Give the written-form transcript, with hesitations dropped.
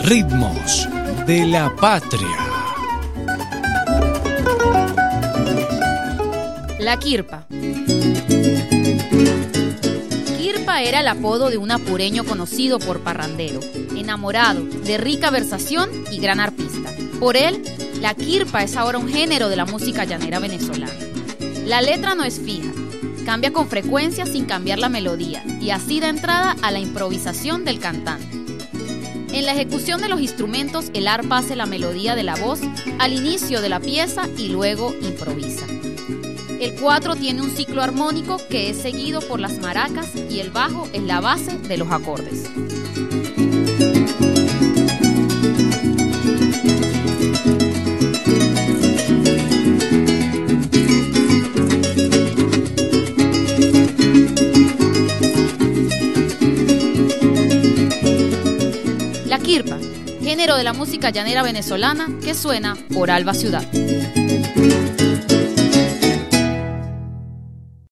Ritmos de la Patria. La Quirpa. Quirpa era el apodo de un apureño conocido por parrandero, enamorado, de rica versación y gran arpista. Por él, la quirpa es ahora un género de la música llanera venezolana. La letra no es fija, cambia con frecuencia sin cambiar la melodía y así da entrada a la improvisación del cantante. En la ejecución de los instrumentos, el arpa hace la melodía de la voz al inicio de la pieza y luego improvisa. El cuatro tiene un ciclo armónico que es seguido por las maracas y el bajo es la base de los acordes. La quirpa, género de la música llanera venezolana que suena por Alba Ciudad.